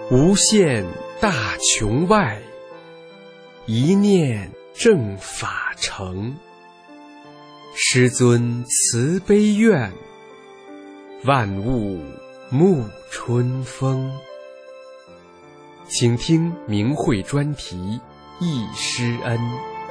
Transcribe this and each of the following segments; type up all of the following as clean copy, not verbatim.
无限大穹外，一念正法成。师尊慈悲愿，万物沐春风。请听明慧专题忆师恩。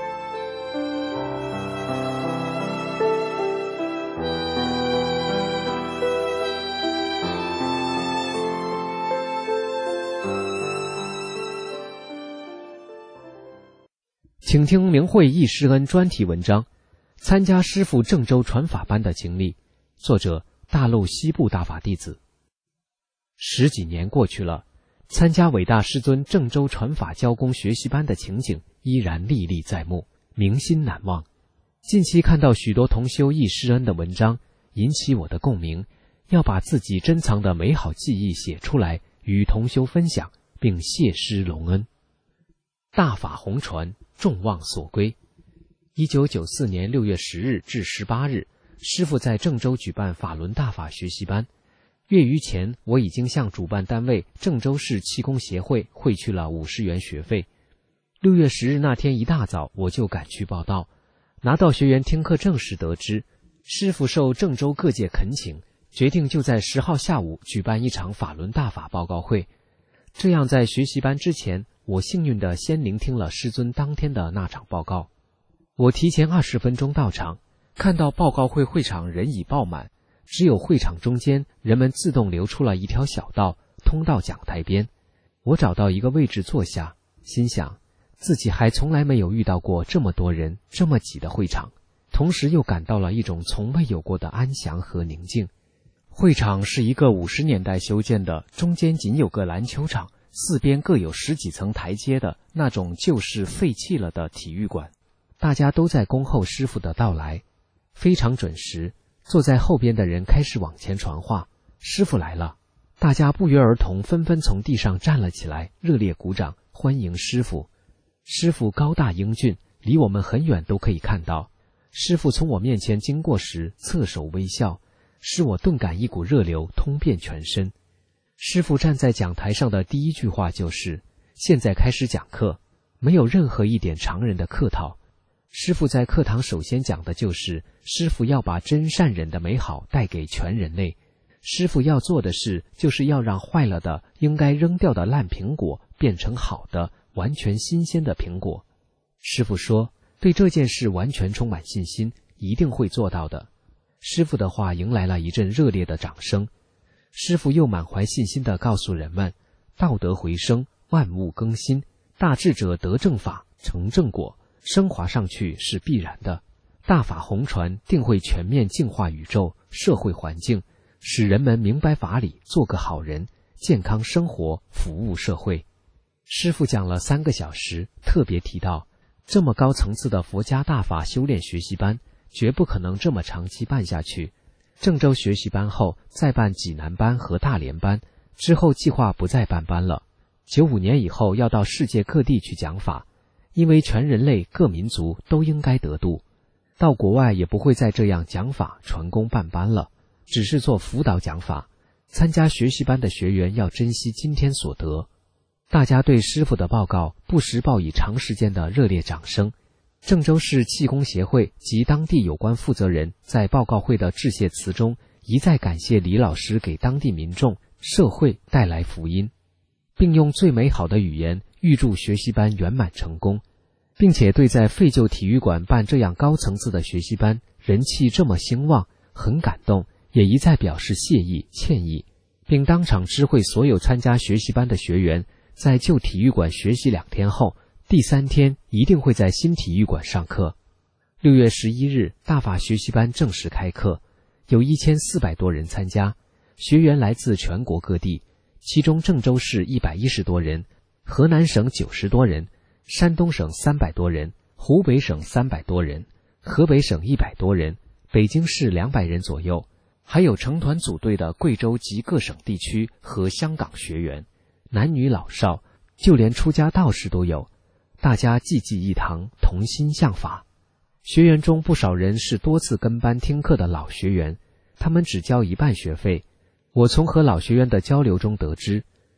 请听明慧忆师恩专题文章，参加师父郑州传法班的经历，作者大陆西部大法弟子。10几年过去了，参加伟大师尊郑州传法教功学习班的情景依然历历在目，铭心难忘。近期看到许多同修忆师恩的文章，引起我的共鸣，要把自己珍藏的美好记忆写出来，与同修分享，并谢师隆恩。大法红传，众望所归。1994年6月10日至18日，师父在郑州举办法轮大法学习班。月余前，我已经向主办单位郑州市气功协会汇去了50元学费。6月10日那天一大早，我就赶去报到。拿到学员听课证时得知，师父受郑州各界恳请，决定就在10号下午举办一场法轮大法报告会。这样在学习班之前，我幸运地先聆听了师尊当天的那场报告。我提前20分钟到场，看到报告会会场人已爆满，只有会场中间人们自动留出了一条小道，通到讲台边。我找到一个位置坐下，心想自己还从来没有遇到过这么多人这么挤的会场，同时又感到了一种从未有过的安详和宁静。会场是一个50年代修建的，中间仅有个篮球场，四边各有10几层台阶的那种旧式废弃了的体育馆。大家都在恭候师父的到来，非常准时。坐在后边的人开始往前传话，师父来了。大家不约而同纷纷从地上站了起来，热烈鼓掌欢迎师父。师父高大英俊，离我们很远都可以看到。师父从我面前经过时侧手微笑，使我顿感一股热流通遍全身。师父站在讲台上的第一句话就是现在开始讲课，没有任何一点常人的客套。师父在课堂首先讲的就是师父要把真善忍的美好带给全人类。师父要做的事就是要让坏了的应该扔掉的烂苹果变成好的完全新鲜的苹果。师父说对这件事完全充满信心，一定会做到的。师父的话迎来了一阵热烈的掌声。师父又满怀信心地告诉人们，道德回升，万物更新，大智者得正法，成正果，升华上去是必然的。大法红传定会全面净化宇宙社会环境，使人们明白法理，做个好人，健康生活，服务社会。师父讲了3个小时，特别提到这么高层次的佛家大法修炼学习班绝不可能这么长期办下去。郑州学习班后再办济南班和大连班，之后计划不再办班了。95年以后要到世界各地去讲法，因为全人类各民族都应该得度。到国外也不会再这样讲法传功办班了，只是做辅导讲法。参加学习班的学员要珍惜今天所得。大家对师父的报告不时报以长时间的热烈掌声。郑州市气功协会及当地有关负责人在报告会的致谢词中一再感谢李老师给当地民众、社会带来福音，并用最美好的语言预祝学习班圆满成功，并且对在废旧体育馆办这样高层次的学习班人气这么兴旺很感动，也一再表示谢意歉意，并当场知会所有参加学习班的学员，在旧体育馆学习2天后，第3天一定会在新体育馆上课。6月11日，大法学习班正式开课，有1400多人参加，学员来自全国各地，其中郑州市110多人，河南省90多人，山东省300多人，湖北省300多人，河北省100多人，北京市200人左右，还有成团组队的贵州及各省地区和香港学员，男女老少，就连出家道士都有。大家济济一堂，同心向法。学员中不少人是多次跟班听课的老学员，他们只交一半学费。我从和老学员的交流中得知，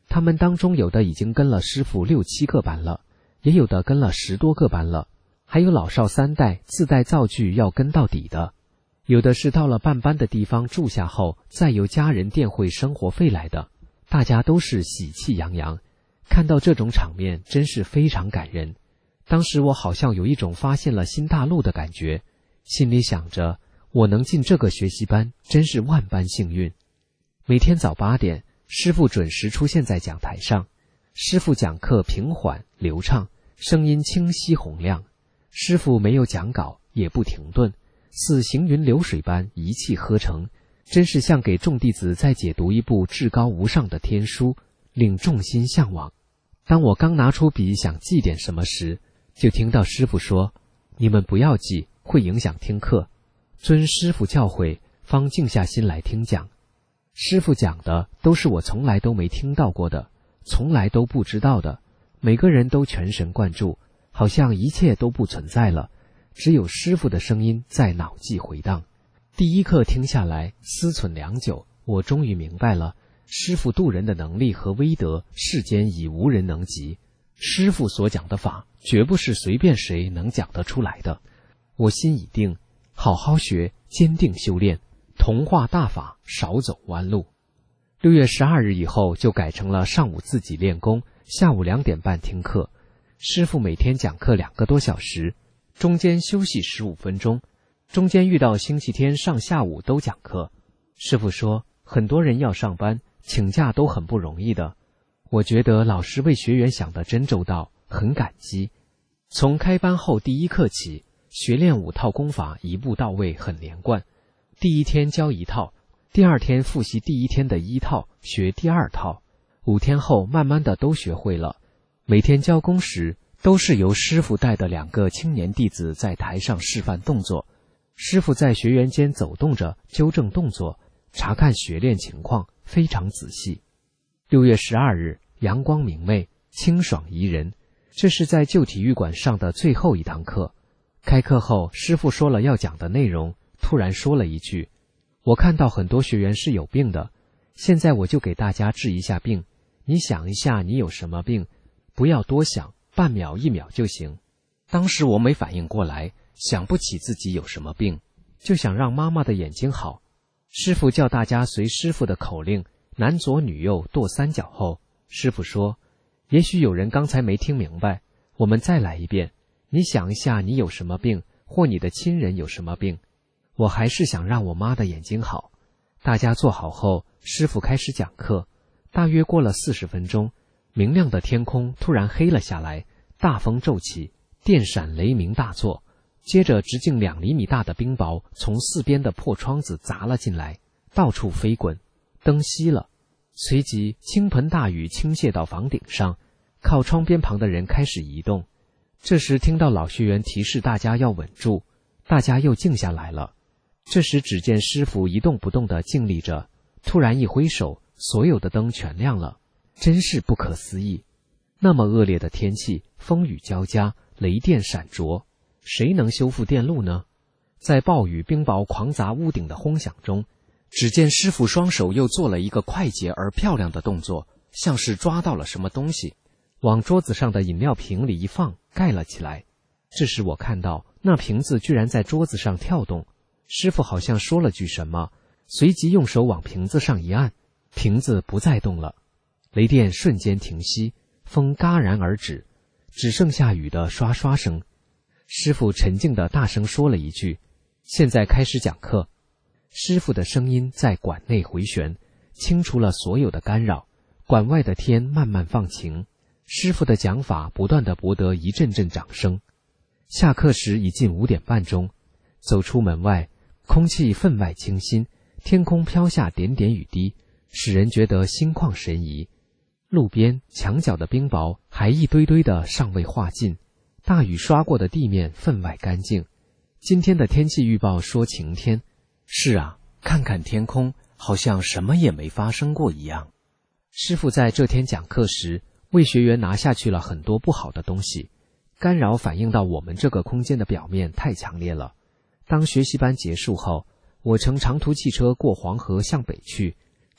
他们当中有的已经跟了师傅6、7个班了，也有的跟了10多个班了，还有老少3代自带灶具要跟到底的，有的是到了办班的地方住下后再由家人垫汇生活费来的，大家都是喜气洋洋。看到这种场面真是非常感人。当时我好像有一种发现了新大陆的感觉，心里想着我能进这个学习班真是万般幸运。每天早8点，师傅准时出现在讲台上，师傅讲课平缓流畅，声音清晰洪亮。师傅没有讲稿，也不停顿，似行云流水般一气呵成，真是像给众弟子在解读一部至高无上的天书，令众心向往。当我刚拿出笔想记点什么时，就听到师傅说：“你们不要记，会影响听课。遵师傅教诲，方静下心来听讲。”师傅讲的都是我从来都没听到过的，从来都不知道的，每个人都全神贯注，好像一切都不存在了，只有师傅的声音在脑际回荡。第一课听下来，思忖良久，我终于明白了，师傅渡人的能力和威德，世间已无人能及。师傅所讲的法，绝不是随便谁能讲得出来的。我心已定，好好学，坚定修炼，同化大法，少走弯路。6月12日以后就改成了上午自己练功，下午2点半听课。师傅每天讲课2个多小时，中间休息15分钟，中间遇到星期天上下午都讲课。师傅说，很多人要上班，请假都很不容易的。我觉得老师为学员想得真周到，很感激。从开班后第一课起，学练5套功法一步到位，很连贯。第1天教1套，第2天复习第1天的1套，学第2套。5天后慢慢的都学会了。每天教功时，都是由师傅带的2个青年弟子在台上示范动作，师傅在学员间走动着，纠正动作，查看学练情况，非常仔细。6月12日，阳光明媚，清爽宜人。这是在旧体育馆上的最后1堂课。开课后，师傅说了要讲的内容，突然说了一句：“我看到很多学员是有病的，现在我就给大家治一下病。你想一下你有什么病，不要多想，半秒1秒就行。”当时我没反应过来，想不起自己有什么病，就想让妈妈的眼睛好。师傅叫大家随师傅的口令，男左女右跺3脚后，师傅说：“也许有人刚才没听明白，我们再来一遍。你想一下你有什么病，或你的亲人有什么病。”我还是想让我妈的眼睛好。大家坐好后，师傅开始讲课。大约过了40分钟，明亮的天空突然黑了下来，大风骤起，电闪雷鸣大作。接着直径2厘米大的冰雹从4边的破窗子砸了进来，到处飞滚，灯熄了。随即倾盆大雨倾泻到房顶上，靠窗边旁的人开始移动。这时听到老学员提示大家要稳住，大家又静下来了。这时只见师傅一动不动地静立着，突然一挥手，所有的灯全亮了，真是不可思议。那么恶劣的天气，风雨交加，雷电闪烁，谁能修复电路呢？在暴雨冰雹狂砸屋顶的轰响中，只见师傅双手又做了一个快捷而漂亮的动作，像是抓到了什么东西，往桌子上的饮料瓶里一放，盖了起来。这时我看到那瓶子居然在桌子上跳动，师傅好像说了句什么，随即用手往瓶子上一按，瓶子不再动了。雷电瞬间停息，风戛然而止，只剩下雨的刷刷声。师傅沉静地大声说了一句：“现在开始讲课。”师傅的声音在馆内回旋，清除了所有的干扰。馆外的天慢慢放晴，师傅的讲法不断地博得一阵阵掌声。下课时已近5点半钟，走出门外，空气分外清新，天空飘下点点雨滴，使人觉得心旷神怡。路边墙角的冰雹还一堆堆的尚未化尽，大雨刷过的地面分外干净。今天的天气预报说晴天。是啊，看看天空，好像什么也没发生过一样。师傅在这天讲课时，为学员拿下去了很多不好的东西，干扰反映到我们这个空间的表面太强烈了。当学习班结束后，我乘长途汽车过黄河向北去，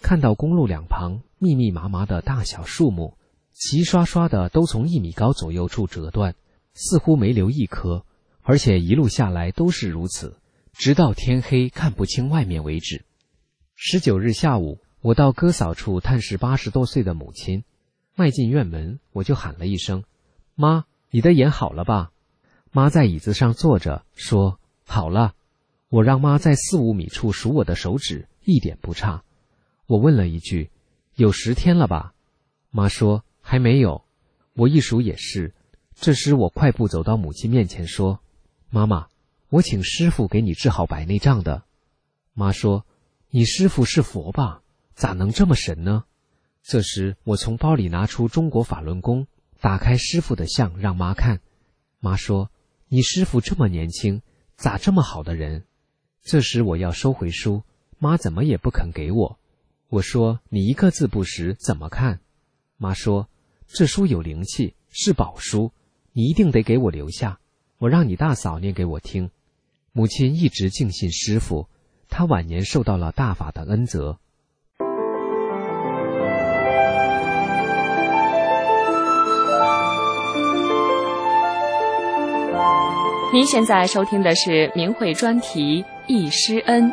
看到公路两旁密密麻麻的大小树木，齐刷刷的都从1米高左右处折断，似乎没留一棵，而且一路下来都是如此，直到天黑看不清外面为止。19日下午，我到割嫂处探视80多岁的母亲，迈进院门，我就喊了一声：“妈，你的眼好了吧？”妈在椅子上坐着，说：“好了。”我让妈在4、5米处数我的手指，一点不差。我问了一句：“有10天了吧？”妈说：“还没有。”我一数也是。这时我快步走到母亲面前说：“妈妈，我请师傅给你治好白内障的。”妈说：“你师傅是佛吧？咋能这么神呢？”这时我从包里拿出中国法轮功，打开师傅的像让妈看。妈说：“你师傅这么年轻，咋这么好的人？”这时我要收回书，妈怎么也不肯给我。我说：“你一个字不识，怎么看？”妈说：“这书有灵气，是宝书，你一定得给我留下，我让你大嫂念给我听。”母亲一直敬信师傅，她晚年受到了大法的恩泽。 您现在收听的是明慧专题《忆师恩》。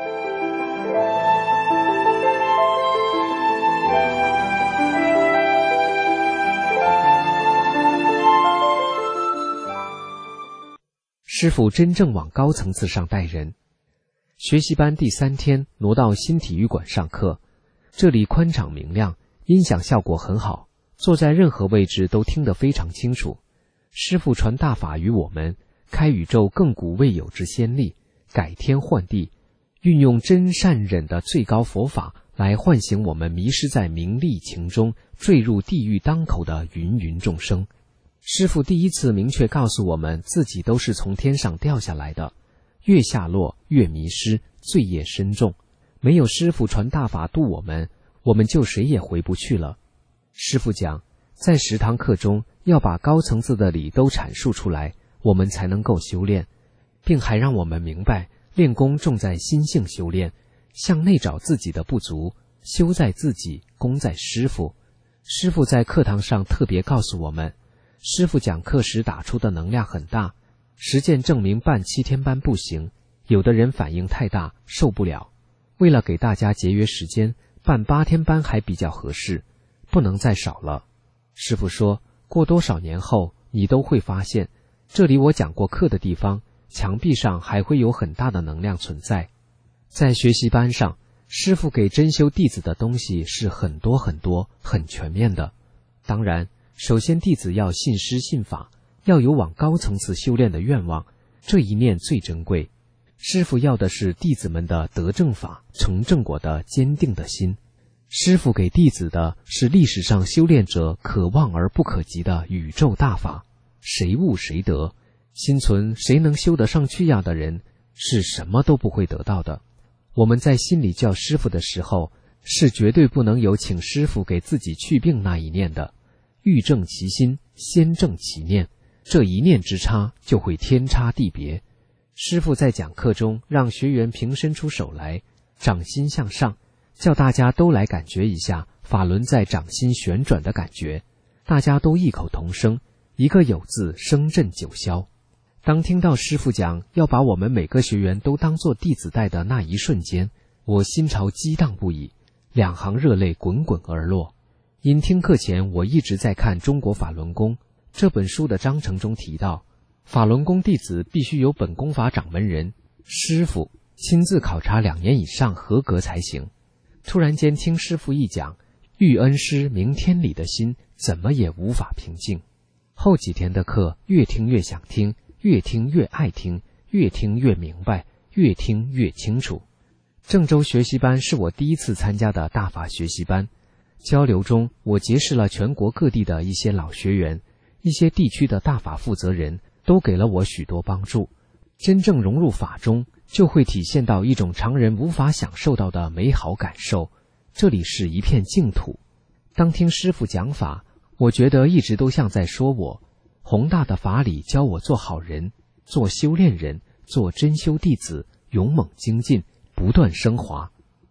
师傅真正往高层次上带人。学习班第3天挪到新体育馆上课，这里宽敞明亮，音响效果很好，坐在任何位置都听得非常清楚。师傅传大法于我们，开宇宙亘古未有之先例，改天换地，运用真善忍的最高佛法来唤醒我们迷失在名利情中，坠入地狱当口的芸芸众生。师父第一次明确告诉我们，自己都是从天上掉下来的，越下落越迷失，罪业深重。没有师父传大法度我们，我们就谁也回不去了。师父讲，在10堂课中要把高层次的理都阐述出来，我们才能够修炼，并还让我们明白，练功重在心性修炼，向内找自己的不足，修在自己，功在师父。师父在课堂上特别告诉我们，师父讲课时打出的能量很大，实践证明办7天班不行，有的人反应太大，受不了。为了给大家节约时间，办8天班还比较合适，不能再少了。师父说，过多少年后，你都会发现，这里我讲过课的地方，墙壁上还会有很大的能量存在。在学习班上，师父给真修弟子的东西是很多很多，很全面的。当然，首先弟子要信师信法，要有往高层次修炼的愿望，这一念最珍贵。师父要的是弟子们的得正法、成正果的坚定的心。师父给弟子的是历史上修炼者可望而不可及的宇宙大法，谁悟谁得。心存谁能修得上去呀的人，是什么都不会得到的。我们在心里叫师父的时候，是绝对不能有请师父给自己去病那一念的。欲正其心，先正其念，这一念之差就会天差地别。师父在讲课中让学员平伸出手来，掌心向上，叫大家都来感觉一下法轮在掌心旋转的感觉。大家都异口同声，一个有字声震九霄。当听到师父讲要把我们每个学员都当作弟子带的那一瞬间，我心潮激荡不已，2行热泪滚滚而落。因听课前我一直在看《中国法轮功》这本书的章程中提到，法轮功弟子必须由本功法掌门人师父亲自考察2年以上合格才行。突然间听师父一讲，遇恩师明天理的心怎么也无法平静。后几天的课越听越想听，越听越爱听，越听越明白，越听越清楚。郑州学习班是我第一次参加的大法学习班，交流中我结识了全国各地的一些老学员，一些地区的大法负责人都给了我许多帮助。真正融入法中，就会体现到一种常人无法享受到的美好感受，这里是一片净土。当听师父讲法，我觉得一直都像在说我，宏大的法理教我做好人，做修炼人，做真修弟子，勇猛精进，不断升华。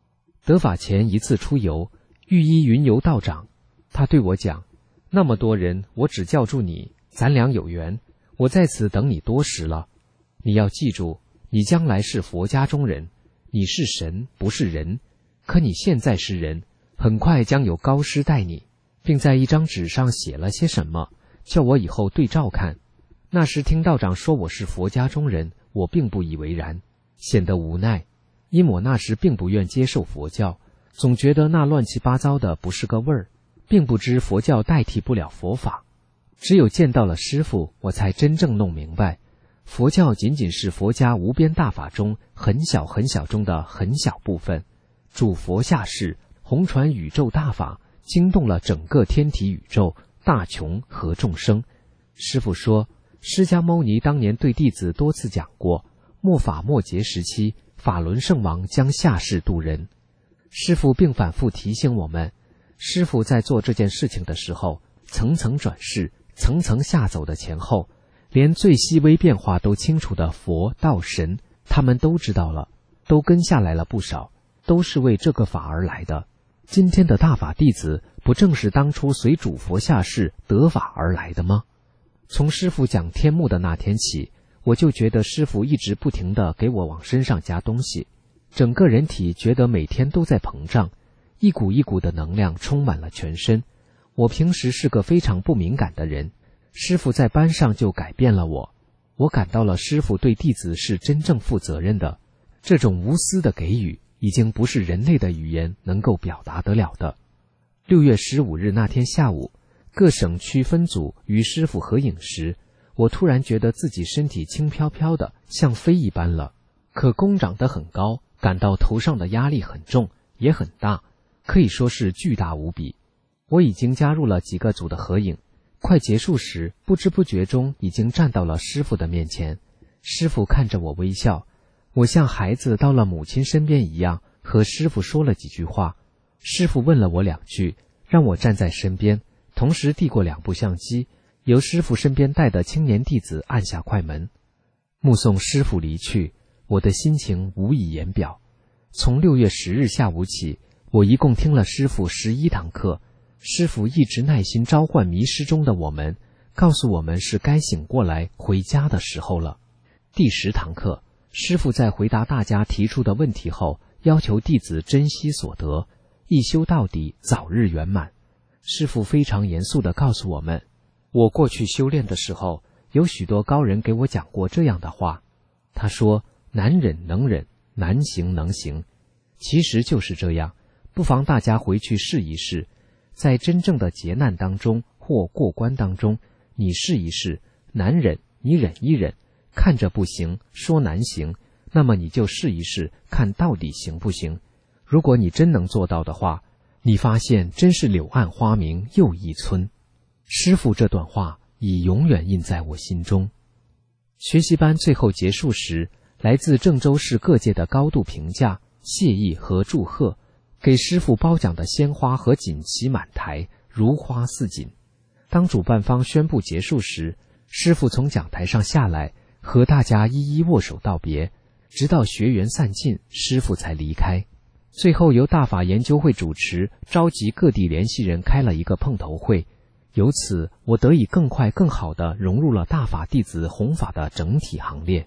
得法前一次出游，御医云游道长，他对我讲，那么多人，我只叫住你，咱俩有缘，我在此等你多时了。你要记住，你将来是佛家中人，你是神，不是人，可你现在是人，很快将有高师带你，并在一张纸上写了些什么，叫我以后对照看。那时听道长说我是佛家中人，我并不以为然，显得无奈，因我那时并不愿接受佛教，总觉得那乱七八糟的不是个味儿，并不知佛教代替不了佛法。只有见到了师父，我才真正弄明白，佛教仅仅是佛家无边大法中很小很小中的很小部分，主佛下世，弘传宇宙大法，惊动了整个天体宇宙、大琼和众生。师父说，释迦牟尼当年对弟子多次讲过，末法末劫时期，法轮圣王将下世度人。师父并反复提醒我们，师父在做这件事情的时候，层层转世，层层下走的前后，连最细微变化都清楚的佛道神，他们都知道了，都跟下来了不少，都是为这个法而来的。今天的大法弟子，不正是当初随主佛下世得法而来的吗？从师父讲天目的那天起，我就觉得师父一直不停地给我往身上加东西，整个人体觉得每天都在膨胀，一股一股的能量充满了全身。我平时是个非常不敏感的人，师父在班上就改变了我。我感到了师父对弟子是真正负责任的，这种无私的给予已经不是人类的语言能够表达得了的。6月15日那天下午，各省区分组与师父合影时，我突然觉得自己身体轻飘飘的，像飞一般了。可弓长得很高，感到头上的压力很重，也很大，可以说是巨大无比。我已经加入了几个组的合影，快结束时，不知不觉中已经站到了师父的面前。师父看着我微笑，我像孩子到了母亲身边一样，和师父说了几句话。师父问了我2句，让我站在身边，同时递过2部相机，由师父身边带的青年弟子按下快门。目送师父离去，我的心情无以言表。从6月10日下午起，我一共听了师父11堂课，师父一直耐心召唤迷失中的我们，告诉我们是该醒过来回家的时候了。第10堂课，师父在回答大家提出的问题后，要求弟子珍惜所得，一修到底，早日圆满。师父非常严肃地告诉我们，我过去修炼的时候，有许多高人给我讲过这样的话。他说，难忍能忍，难行能行。其实就是这样，不妨大家回去试一试，在真正的劫难当中或过关当中，你试一试，难忍你忍一忍，看着不行，说难行，那么你就试一试，看到底行不行。如果你真能做到的话，你发现真是柳暗花明又一村。师父这段话已永远印在我心中。学习班最后结束时，来自郑州市各界的高度评价、谢意和祝贺，给师父褒奖的鲜花和锦旗满台，如花似锦。当主办方宣布结束时，师父从讲台上下来，和大家一一握手道别，直到学员散尽，师父才离开。最后由大法研究会主持，召集各地联系人开了一个碰头会，由此我得以更快更好地融入了大法弟子弘法的整体行列。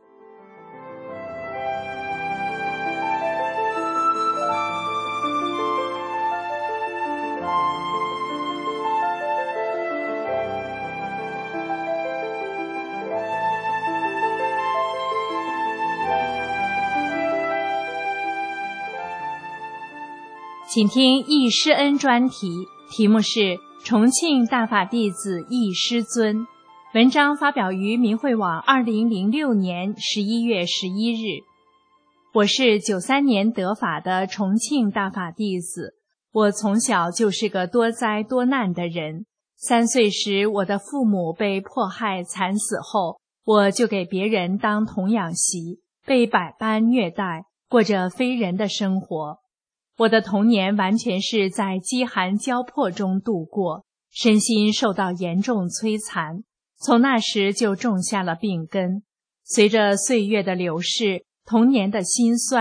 请听易师恩专题，题目是重庆大法弟子易师尊，文章发表于明慧网2006年11月11日。我是93年得法的重庆大法弟子，我从小就是个多灾多难的人。3岁时，我的父母被迫害惨死后，我就给别人当童养媳，被百般虐待，过着非人的生活。我的童年完全是在饥寒交迫中度过，身心受到严重摧残，从那时就种下了病根。随着岁月的流逝，童年的辛酸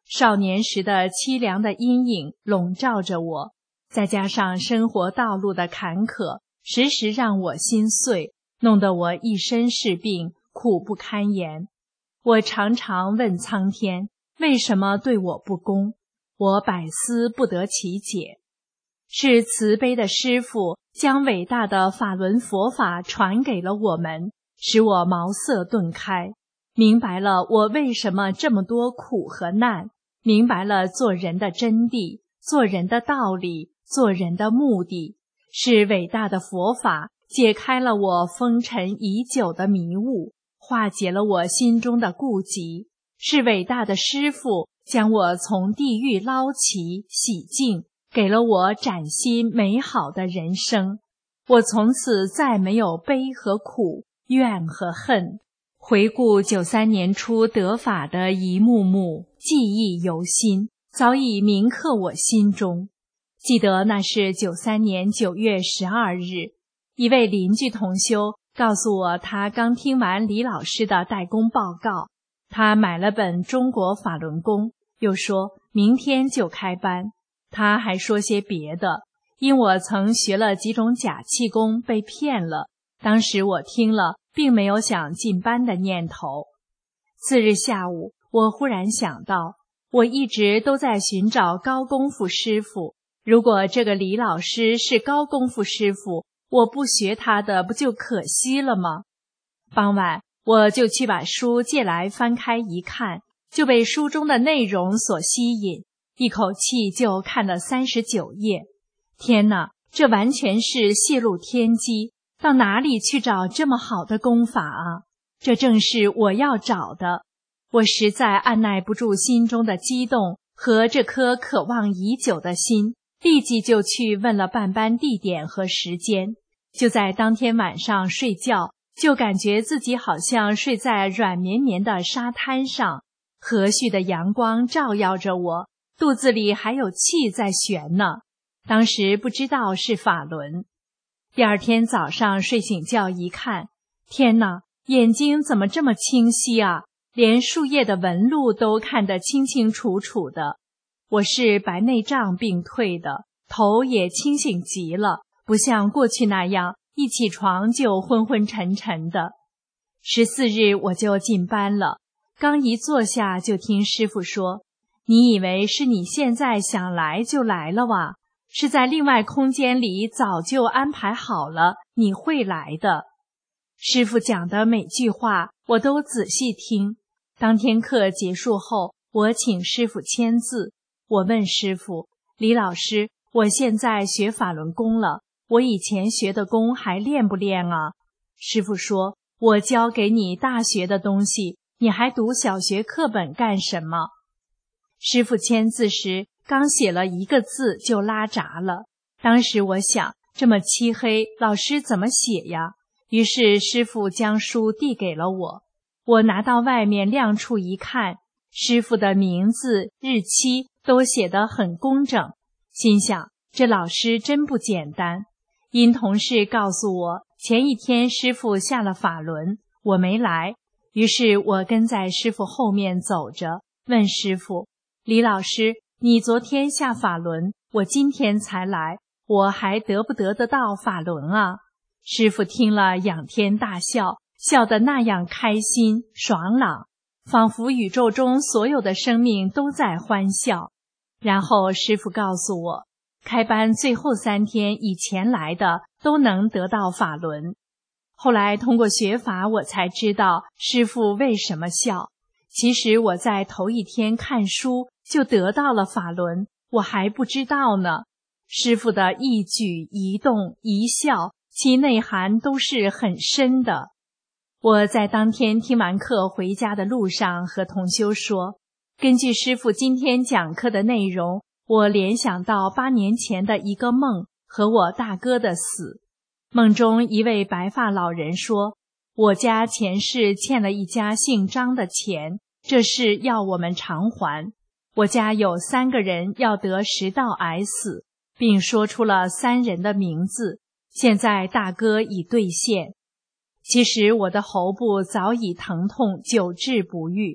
少年时的凄凉的阴影笼罩着我，再加上生活道路的坎坷，时时让我心碎，弄得我一身是病，苦不堪言。我常常问苍天，为什么对我不公？我百思不得其解。是慈悲的师父将伟大的法轮佛法传给了我们，使我茅塞顿开，明白了我为什么这么多苦和难，明白了做人的真谛，做人的道理，做人的目的。是伟大的佛法解开了我封尘已久的迷雾，化解了我心中的顾忌。是伟大的师父将我从地狱捞起洗净，给了我崭新美好的人生。我从此再没有悲和苦，怨和恨。回顾93年初得法的一幕幕，记忆犹新，早已铭刻我心中。记得那是93年9月12日，一位邻居同修告诉我，他刚听完李老师的代功报告，他买了本中国法轮功，又说明天就开班。他还说些别的，因我曾学了几种假气功被骗了，当时我听了并没有想进班的念头。次日下午，我忽然想到，我一直都在寻找高功夫师傅，如果这个李老师是高功夫师傅，我不学他的不就可惜了吗？傍晚，我就去把书借来翻开一看，就被书中的内容所吸引，一口气就看了39页。天哪，这完全是泄露天机，到哪里去找这么好的功法啊？这正是我要找的。我实在按耐不住心中的激动和这颗渴望已久的心，立即就去问了办班地点和时间。就在当天晚上睡觉，就感觉自己好像睡在软绵绵的沙滩上，和煦的阳光照耀着我，肚子里还有气在旋呢。当时不知道是法轮。第二天早上睡醒觉一看，天哪，眼睛怎么这么清晰啊？连树叶的纹路都看得清清楚楚的。我是白内障病退的，头也清醒极了，不像过去那样一起床就昏昏沉沉的。14日我就进班了，刚一坐下就听师父说，你以为是你现在想来就来了哇？是在另外空间里早就安排好了，你会来的。师父讲的每句话我都仔细听。当天课结束后，我请师父签字。我问师父，李老师，我现在学法轮功了，我以前学的功还练不练啊？师父说，我教给你大学的东西，你还读小学课本干什么？师父签字时刚写了一个字就拉闸了。当时我想，这么漆黑，老师怎么写呀？于是师父将书递给了我。我拿到外面亮处一看，师父的名字、日期都写得很工整，心想这老师真不简单。因同事告诉我，前一天师父下了法轮，我没来，于是我跟在师父后面走着，问师父，李老师，你昨天下法轮，我今天才来，我还得不得到法轮啊？师父听了仰天大笑，笑得那样开心爽朗，仿佛宇宙中所有的生命都在欢笑。然后师父告诉我，开班最后3天以前来的都能得到法轮。后来通过学法，我才知道师父为什么笑。其实我在头一天看书就得到了法轮，我还不知道呢。师父的一举一动一笑，其内涵都是很深的。我在当天听完课回家的路上和同修说，根据师父今天讲课的内容，我联想到8年前的一个梦和我大哥的死。梦中一位白发老人说，我家前世欠了一家姓张的钱，这事要我们偿还。我家有3个人要得食道癌死，并说出了3人的名字，现在大哥已兑现。其实我的喉部早已疼痛久治不愈，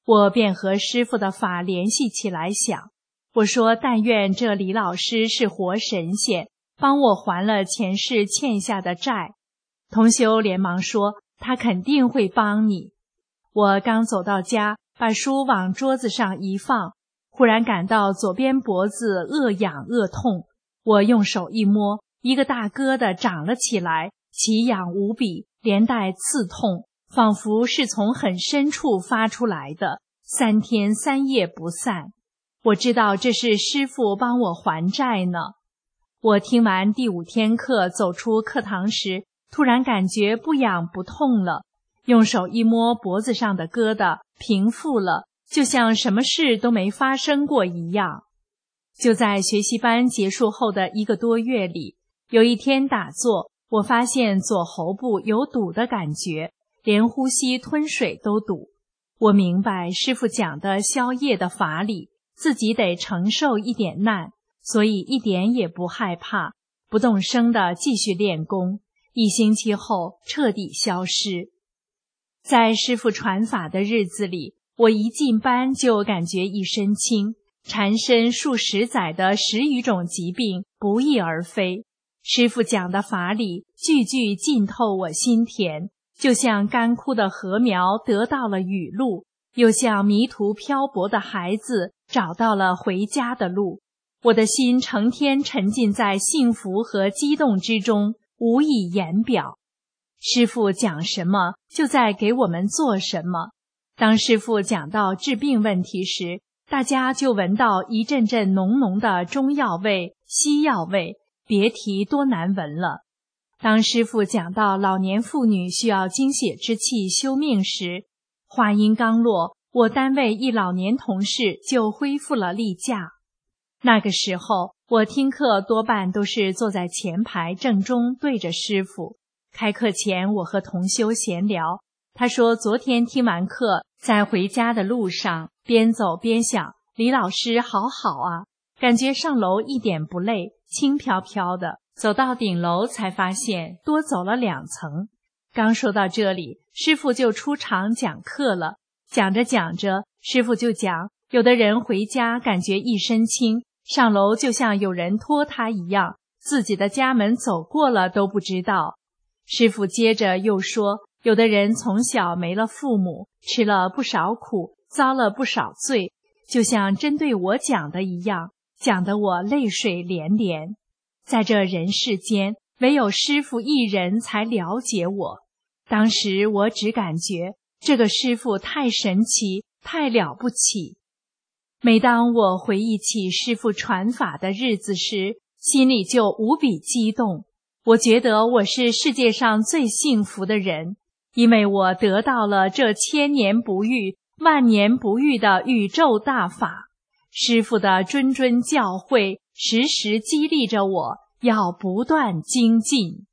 我便和师父的法联系起来想，我说但愿这李老师是活神仙，帮我还了前世欠下的债。同修连忙说他肯定会帮你。我刚走到家，把书往桌子上一放，忽然感到左边脖子恶痒恶痛，我用手一摸，一个大疙瘩长了起来，奇痒无比，连带刺痛，仿佛是从很深处发出来的，3天3夜不散。我知道这是师父帮我还债呢。我听完第5天课，走出课堂时，突然感觉不痒不痛了，用手一摸脖子上的疙瘩，平复了，就像什么事都没发生过一样。就在学习班结束后的1个多月里，有一天打坐，我发现左喉部有堵的感觉，连呼吸吞水都堵。我明白师父讲的消业的法理，自己得承受一点难，所以一点也不害怕，不动声地继续练功。1星期后彻底消失。在师父传法的日子里，我一进班就感觉一身轻，缠身数10载的10余种疾病不翼而飞。师父讲的法理句句浸透我心田，就像干枯的禾苗得到了雨露，又像迷途漂泊的孩子找到了回家的路。我的心成天沉浸在幸福和激动之中，无以言表。师父讲什么，就在给我们做什么。当师父讲到治病问题时，大家就闻到一阵阵浓浓的中药味、西药味，别提多难闻了。当师父讲到老年妇女需要精血之气修命时，话音刚落，我单位一老年同事就恢复了例假。那个时候，我听课多半都是坐在前排正中对着师父。开课前，我和同修闲聊，他说昨天听完课，在回家的路上边走边想，李老师好好啊，感觉上楼一点不累，轻飘飘的。走到顶楼才发现多走了2层。刚说到这里，师父就出场讲课了。讲着讲着，师父就讲，有的人回家感觉一身轻，上楼就像有人拖他一样，自己的家门走过了都不知道。师父接着又说，有的人从小没了父母，吃了不少苦，遭了不少罪，就像针对我讲的一样，讲得我泪水连连。在这人世间，唯有师父一人才了解我。当时我只感觉这个师父太神奇，太了不起。每当我回忆起师父传法的日子时，心里就无比激动。我觉得我是世界上最幸福的人，因为我得到了这千年不遇、万年不遇的宇宙大法。师父的谆谆教诲时时激励着我要不断精进。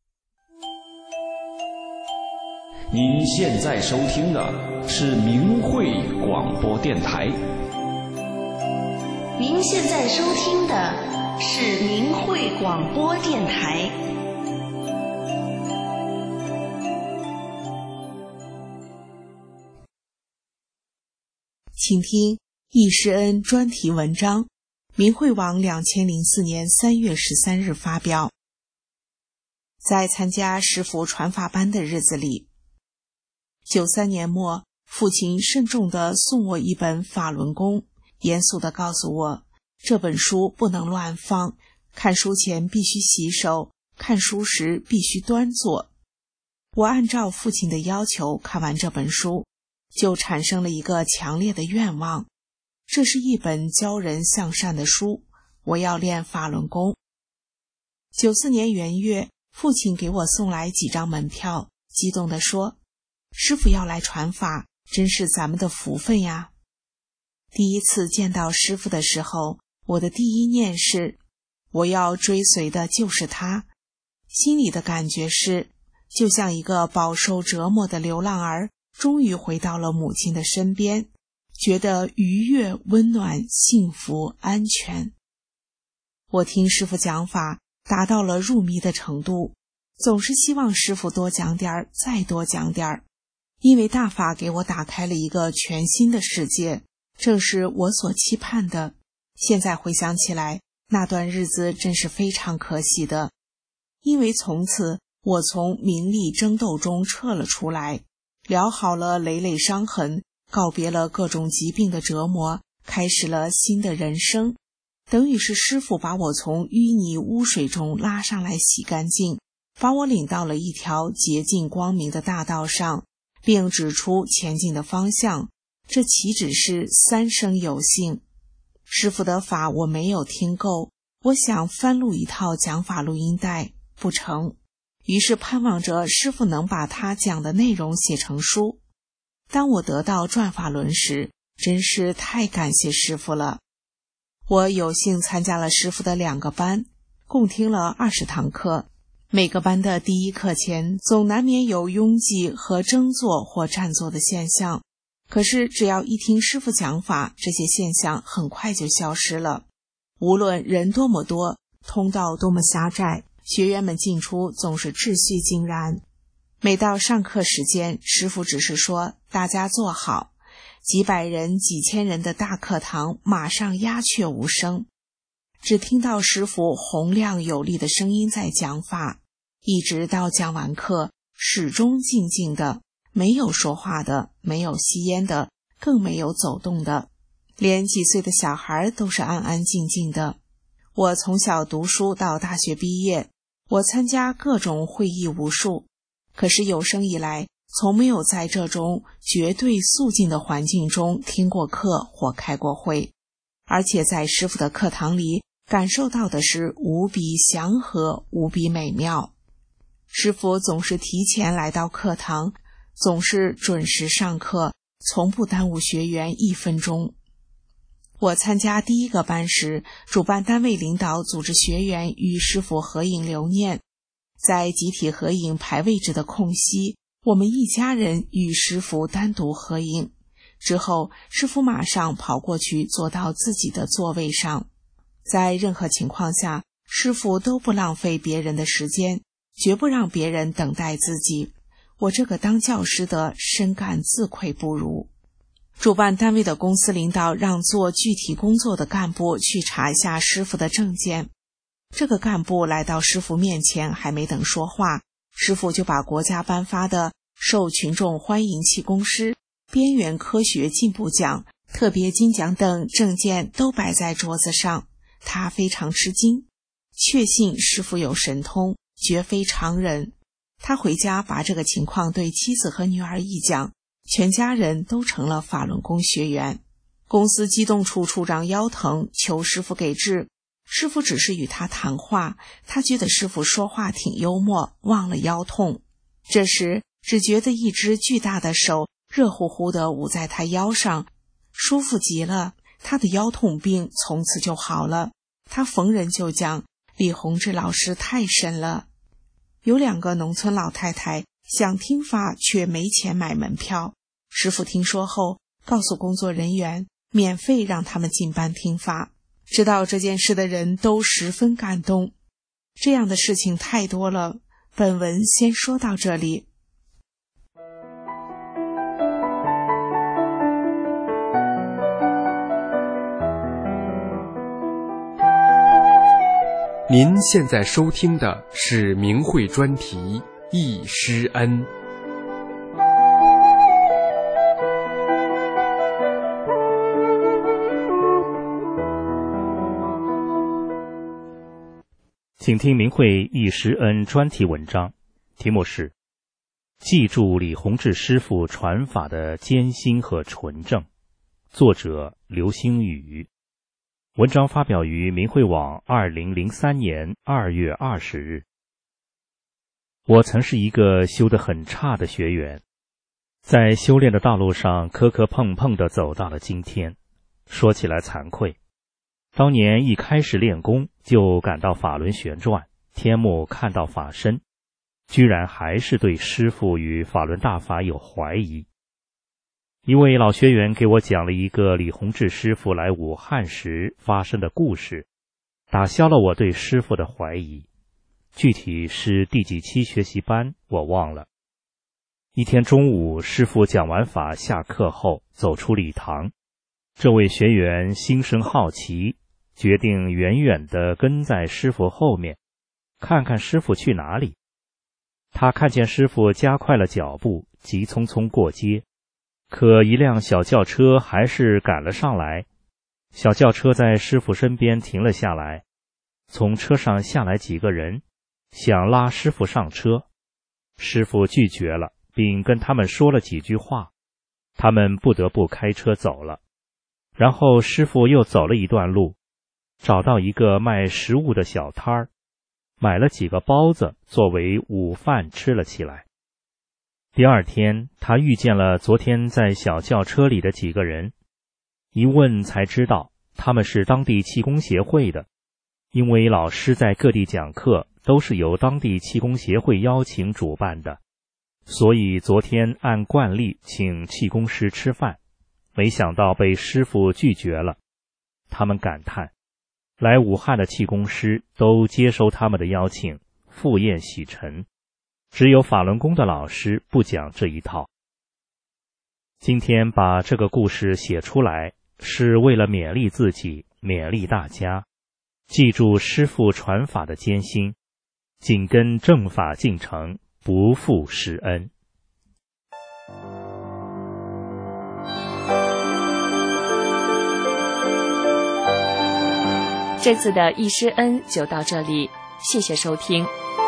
您现在收听的是明慧广播电台。 您现在收听的是明慧广播电台。 请听易师恩专题文章，明慧网2004年3月13日发表。在参加师父传法班的日子里，93年末，父亲慎重地送我一本法轮功，严肃地告诉我，这本书不能乱放，看书前必须洗手，看书时必须端坐。我按照父亲的要求看完这本书，就产生了一个强烈的愿望，这是一本教人向善的书，我要练法轮功。94年元月，父亲给我送来几张门票，激动地说，师父要来传法，真是咱们的福分呀。第一次见到师父的时候，我的第一念是，我要追随的就是他。心里的感觉是，就像一个饱受折磨的流浪儿，终于回到了母亲的身边，觉得愉悦、温暖、幸福、安全。我听师父讲法，达到了入迷的程度，总是希望师父多讲点儿，再多讲点儿。 因为大法给我打开了一个全新的世界，正是我所期盼的。现在回想起来，那段日子真是非常可喜的，因为从此我从名利争斗中撤了出来，疗好了累累伤痕，告别了各种疾病的折磨，开始了新的人生。等于是师父把我从淤泥污水中拉上来洗干净，把我领到了一条洁净光明的大道上，并指出前进的方向。这岂止是三生有幸。师父的法我没有听够，我想翻录一套讲法录音带，不成，于是盼望着师父能把他讲的内容写成书。当我得到转法轮时，真是太感谢师父了。我有幸参加了师父的2个班，共听了20堂课。每个班的第一课前总难免有拥挤和争坐或占坐的现象，可是只要一听师父讲法，这些现象很快就消失了。无论人多么多，通道多么狭窄，学员们进出总是秩序井然。每到上课时间，师父只是说大家坐好，几百人几千人的大课堂马上鸦雀无声，只听到师父洪亮有力的声音在讲法，一直到讲完课，始终静静的，没有说话的，没有吸烟的，更没有走动的，连几岁的小孩都是安安静静的。我从小读书到大学毕业，我参加各种会议无数，可是有生以来从没有在这种绝对肃静的环境中听过课或开过会，而且在师父的课堂里感受到的是无比祥和，无比美妙。师父总是提前来到课堂，总是准时上课，从不耽误学员1分钟。我参加第1个班时，主办单位领导组织学员与师父合影留念，在集体合影排位置的空隙，我们一家人与师父单独合影。之后，师父马上跑过去坐到自己的座位上。在任何情况下，师父都不浪费别人的时间，绝不让别人等待自己。我这个当教师的深感自愧不如。主办单位的公司领导让做具体工作的干部去查一下师父的证件。这个干部来到师父面前，还没等说话，师父就把国家颁发的受群众欢迎气功师、边缘科学进步奖、特别金奖等证件都摆在桌子上。他非常吃惊，确信师父有神通，绝非常人。他回家把这个情况对妻子和女儿一讲，全家人都成了法轮功学员。公司机动处处长腰疼，求师父给治。师父只是与他谈话，他觉得师父说话挺幽默，忘了腰痛。这时只觉得一只巨大的手热乎乎地捂在他腰上，舒服极了，他的腰痛病从此就好了。他逢人就讲，李洪志老师太神了。有2个农村老太太想听法，却没钱买门票。师父听说后，告诉工作人员免费让他们进班听法。知道这件事的人都十分感动。这样的事情太多了，本文先说到这里。 您现在收听的是明慧专题易师恩。 请听明慧易师恩专题文章，题目是记住李洪志师父传法的艰辛和纯正，作者刘星宇。文章发表于明慧网2003年2月20日。我曾是一个修得很差的学员，在修炼的道路上磕磕碰碰地走到了今天。说起来惭愧，当年一开始练功就感到法轮旋转，天目看到法身，居然还是对师父与法轮大法有怀疑。一位老学员给我讲了一个李洪志师父来武汉时发生的故事，打消了我对师父的怀疑。具体是第几期学习班我忘了。 一天中午，师父讲完法下课后走出礼堂，这位学员心生好奇，决定远远地跟在师父后面，看看师父去哪里。他看见师父加快了脚步，急匆匆过街，可一辆小轿车还是赶了上来。小轿车在师父身边停了下来，从车上下来几个人，想拉师父上车。师父拒绝了，并跟他们说了几句话，他们不得不开车走了。然后师父又走了一段路，找到一个卖食物的小摊儿，买了几个包子作为午饭吃了起来。第二天，他遇见了昨天在小轿车里的几个人，一问才知道他们是当地气功协会的，因为老师在各地讲课都是由当地气功协会邀请主办的，所以昨天按惯例请气功师吃饭，没想到被师父拒绝了。他们感叹，来武汉的气功师都接收他们的邀请，赴宴洗尘，只有法轮功的老师不讲这一套。今天把这个故事写出来，是为了勉励自己，勉励大家，记住师父传法的艰辛，紧跟正法进程，不负师恩。 这次的易师恩就到这里，谢谢收听。